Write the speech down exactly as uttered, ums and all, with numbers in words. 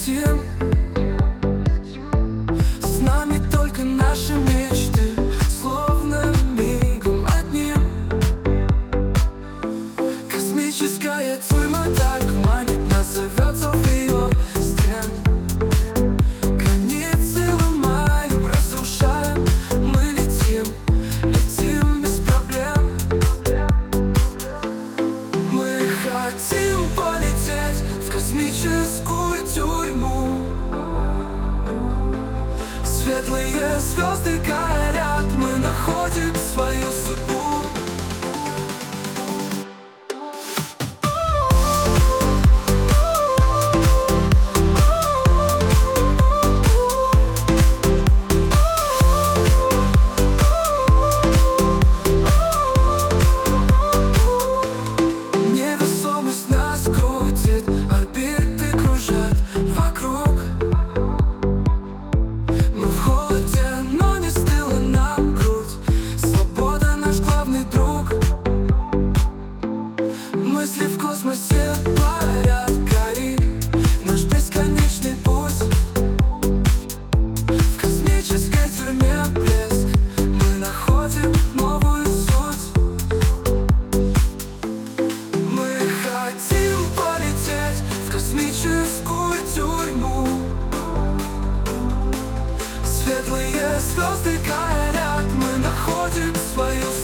летим. С нами только наши мечты, словно мигом одним. Космическая тюрьма так манит нас, зовет в ее стен. Границы ломаем, разрушаем, мы летим, летим без проблем. Мы хотим полететь в космическую тюрьму. Светлые звезды горят, мы находим свою судьбу. Невесомость нас крутит, орбиты кружат вокруг. Мы в холоде, но не стыла нам грудь. Свобода наш главный друг. Мысли в космосе парят, горит наш бесконечный путь. В космической тюрьме блеск, мы находим новую суть. Мы хотим полететь в космическую тюрьму. Светлые звезды горят, мы находим свою